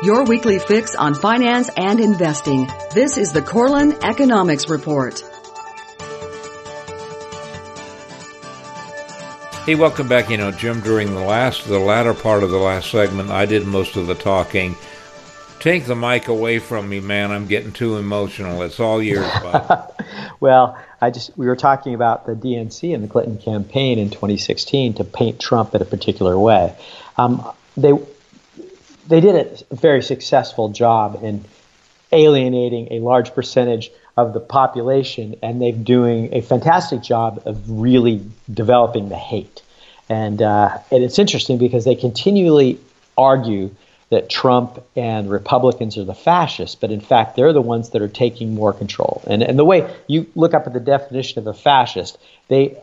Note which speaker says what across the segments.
Speaker 1: Your weekly fix on finance and investing. This is the Corlin Economics Report.
Speaker 2: Hey, welcome back. Jim, during the latter part of the last segment, I did most of the talking. Take the mic away from me, man. I'm getting too emotional. It's all yours, bud.
Speaker 3: Well, we were talking about the DNC and the Clinton campaign in 2016 to paint Trump in a particular way. They did a very successful job in alienating a large percentage of the population, and they're doing a fantastic job of really developing the hate. And it's interesting because they continually argue that Trump and Republicans are the fascists, but in fact, they're the ones that are taking more control. And the way you look up at the definition of a fascist, they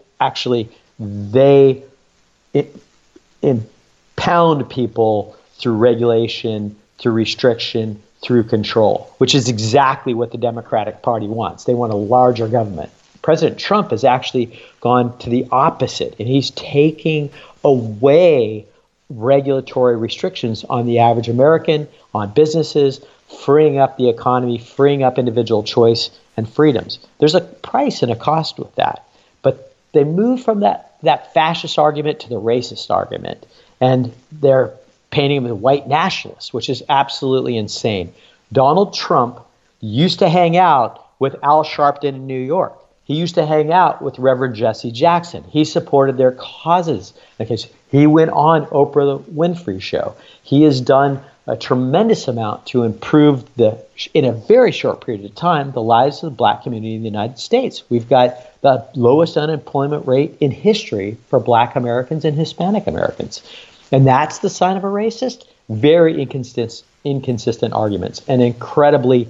Speaker 3: impound people through regulation, through restriction, through control, which is exactly what the Democratic Party wants. They want a larger government. President Trump has actually gone to the opposite, and he's taking away regulatory restrictions on the average American, on businesses, freeing up the economy, freeing up individual choice and freedoms. There's a price and a cost with that. But they move from that fascist argument to the racist argument, and they're painting him as a white nationalist, which is absolutely insane. Donald Trump used to hang out with Al Sharpton in New York. He used to hang out with Reverend Jesse Jackson. He supported their causes. He went on Oprah Winfrey show. He has done a tremendous amount to improve in a very short period of time, the lives of the black community in the United States. We've got the lowest unemployment rate in history for black Americans and Hispanic Americans. And that's the sign of a racist? Very inconsistent arguments, and incredibly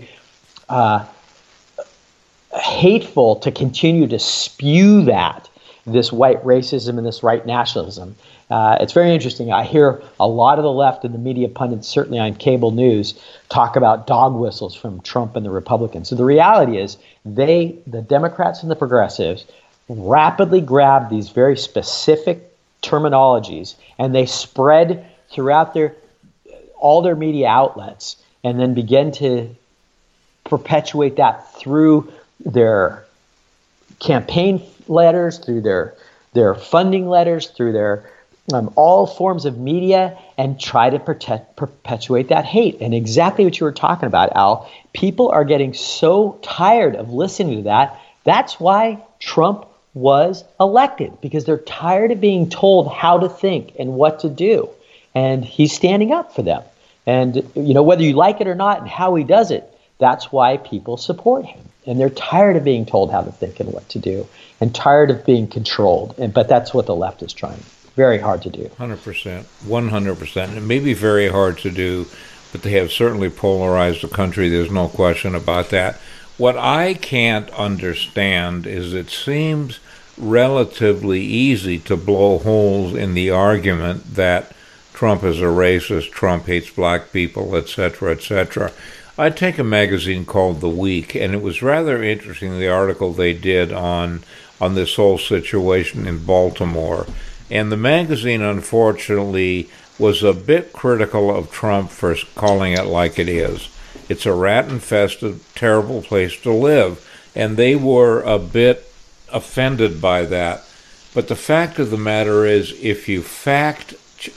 Speaker 3: hateful to continue to spew this white racism and this white nationalism. It's very interesting. I hear a lot of the left and the media pundits, certainly on cable news, talk about dog whistles from Trump and the Republicans. So the reality is the Democrats and the progressives, rapidly grab these very specific terminologies, and they spread throughout all their media outlets, and then begin to perpetuate that through their campaign letters, through their funding letters, through their all forms of media, and try to perpetuate that hate. And exactly what you were talking about, Al, people are getting so tired of listening to that. That's why Trump was elected, because they're tired of being told how to think and what to do. And he's standing up for them. And, whether you like it or not and how he does it, that's why people support him. And they're tired of being told how to think and what to do, and tired of being controlled. But that's what the left is trying. Very hard to do.
Speaker 2: 100%. 100%. It may be very hard to do, but they have certainly polarized the country. There's no question about that. What I can't understand is it seems relatively easy to blow holes in the argument that Trump is a racist, Trump hates black people, etc., etc. I take a magazine called The Week, and it was rather interesting, the article they did on this whole situation in Baltimore. And the magazine, unfortunately, was a bit critical of Trump for calling it like it is. It's a rat-infested, terrible place to live. And they were a bit offended by that. But the fact of the matter is, if you fact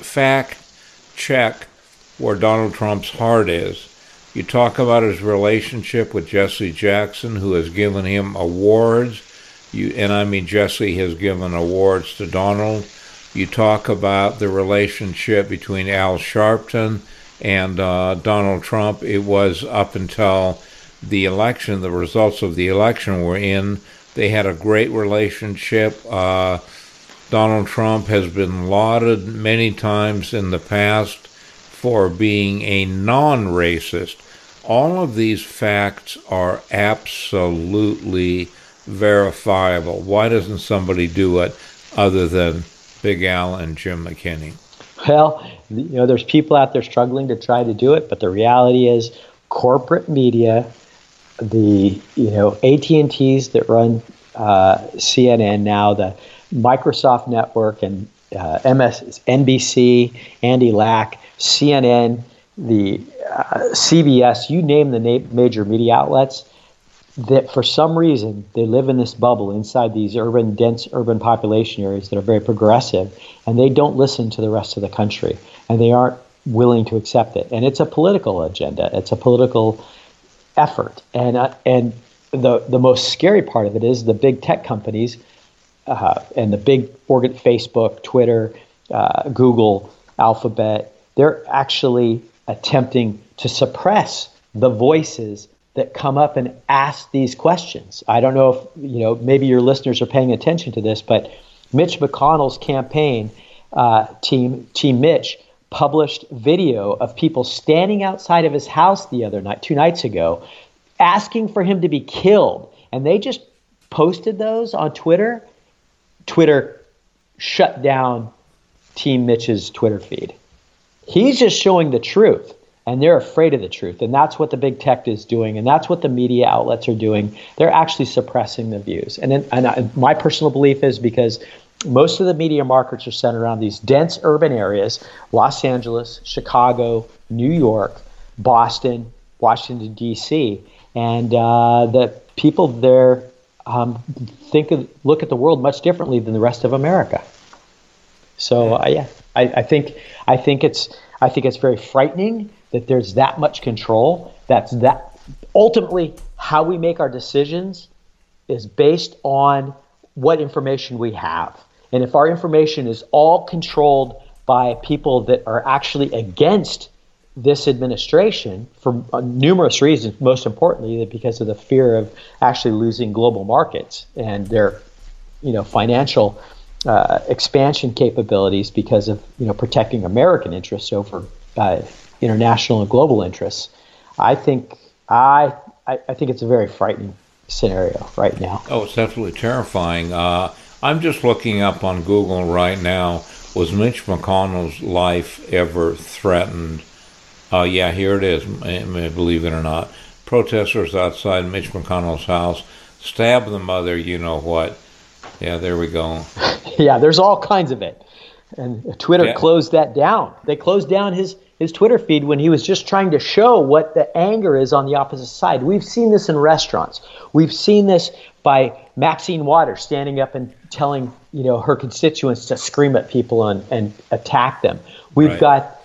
Speaker 2: check where Donald Trump's heart is, you talk about his relationship with Jesse Jackson, who has given him awards. Jesse has given awards to Donald. You talk about the relationship between Al Sharpton and Donald Trump. It was up until the election, the results of the election were in. They had a great relationship. Donald Trump has been lauded many times in the past for being a non-racist. All of these facts are absolutely verifiable. Why doesn't somebody do it other than Big Al and Jim McKinney?
Speaker 3: Well, there's people out there struggling to try to do it, but the reality is corporate media, the AT&Ts that run CNN now, the Microsoft Network and NBC, Andy Lack, CNN, CBS, you name the major media outlets, that for some reason they live in this bubble inside these dense urban population areas that are very progressive, and they don't listen to the rest of the country, and they aren't willing to accept it. And it's a political agenda. It's a political effort. And the most scary part of it is the big tech companies and the big Facebook, Twitter, Google, Alphabet, they're actually attempting to suppress the voices that come up and ask these questions. I don't know if, maybe your listeners are paying attention to this, but Mitch McConnell's campaign Team Mitch published video of people standing outside of his house the other night, 2 nights ago, asking for him to be killed. And they just posted those on Twitter. Twitter shut down Team Mitch's Twitter feed. He's just showing the truth, and they're afraid of the truth. And that's what the big tech is doing, and that's what the media outlets are doing. They're actually suppressing the views. And my personal belief is because most of the media markets are centered around these dense urban areas, Los Angeles, Chicago, New York, Boston, Washington, D.C., and the people there look at the world much differently than the rest of America. So I think it's very frightening that there's that much control. That ultimately how we make our decisions is based on what information we have. And if our information is all controlled by people that are actually against this administration for numerous reasons, most importantly because of the fear of actually losing global markets and their financial expansion capabilities because of protecting American interests over international and global interests, I think it's a very frightening scenario right now.
Speaker 2: Oh, it's absolutely terrifying. I'm just looking up on Google right now. Was Mitch McConnell's life ever threatened? Yeah, here it is. Believe it or not, protesters outside Mitch McConnell's house stab the mother. You know what? Yeah, there we go.
Speaker 3: Yeah, there's all kinds of it. And Twitter closed that down. They closed down his Twitter feed when he was just trying to show what the anger is on the opposite side. We've seen this in restaurants. We've seen this by Maxine Waters standing up and telling her constituents to scream at people and attack them. We've got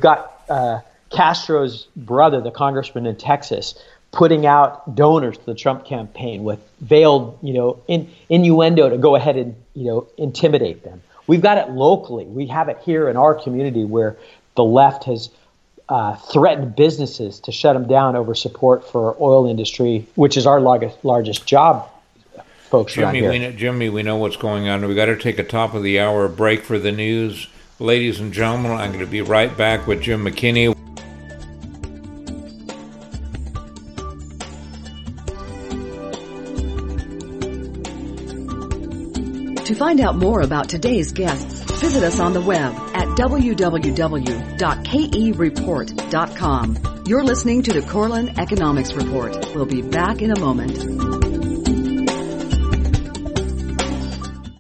Speaker 3: Castro's brother, the congressman in Texas, putting out donors to the Trump campaign with veiled, innuendo to go ahead and, intimidate them. We've got it locally. We have it here in our community where the left has threatened businesses to shut them down over support for oil industry, which is our largest job, folks around here.
Speaker 2: Jimmy, we know what's going on. We got to take a top of the hour break for the news. Ladies and gentlemen, I'm going to be right back with Jim McKinney.
Speaker 1: To find out more about today's guests, visit us on the web at www.kereport.com. You're listening to the Corlin Economics Report. We'll be back in a moment.